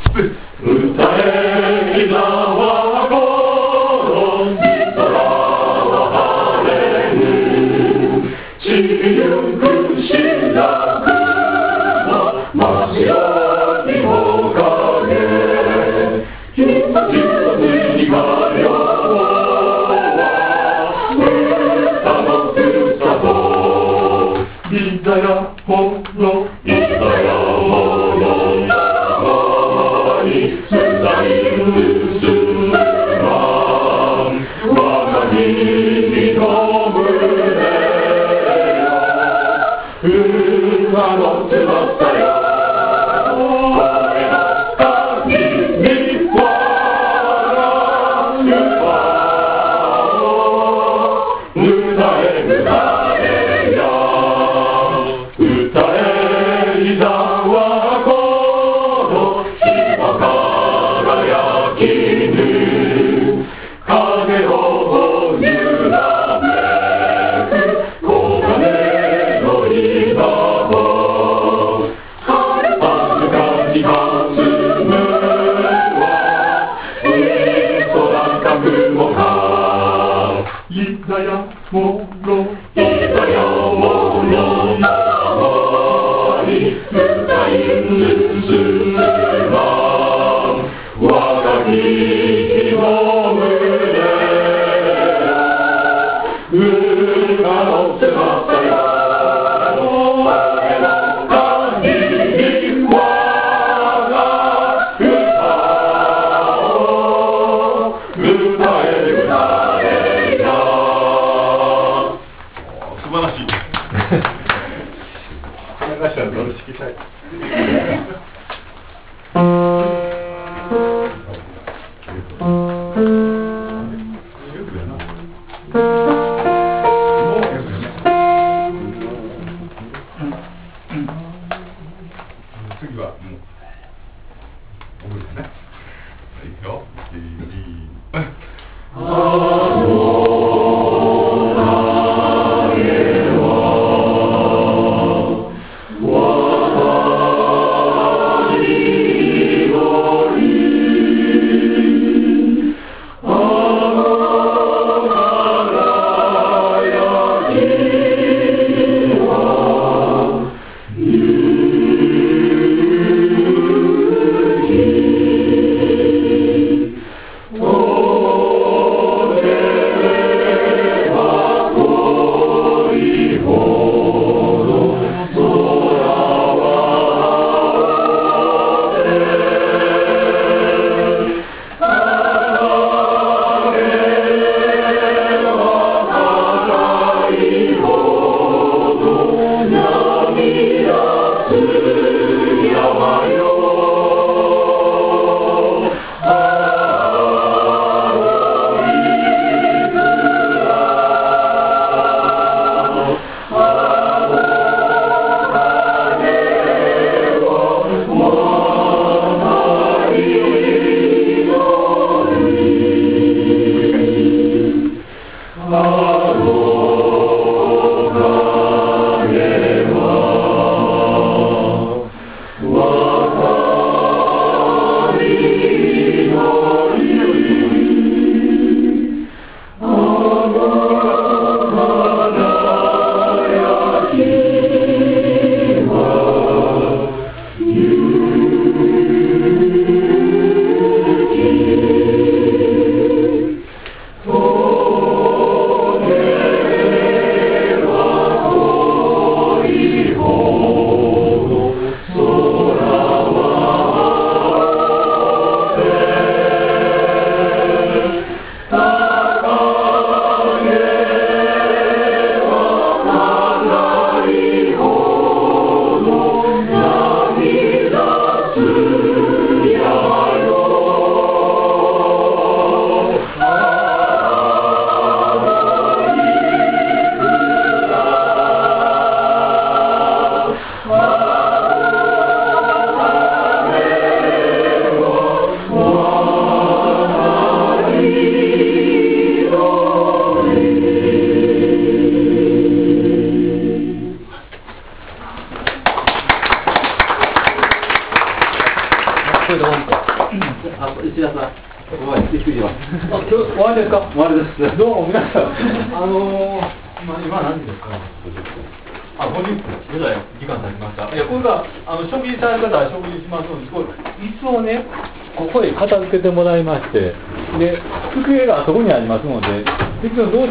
歌えいざ我が心空は晴れぬ散りゆく白くの真っ白き面影一つにかよは歌のふるさといざやほのいざやほの山に伝い結ば我が君の胸よ馬の翼よ俺の神に我が歌を歌え歌えや歌えいざ我この日も輝きぬ影を揺らめく黄金の岩を遥かに霞むは水空か雲かいざやものいざやもの山に歌い進ま我が君の胸馬の翼よ俺の神に我が歌を歌え歌えや素晴らしい流したらどれ色彩次はもう僕ですねいくよこれで終わりか。 石田さん、ごめん、びっくりします。 あ、今日終わりですか。 終わりです。 どうも皆さん、今何時ですか。あ、50分ぐらい時間経ちました。いや、これが食事される方は食事しますので、これ椅子をね、ここへ片付けてもらいまして、で机があそこにありますので、結局どう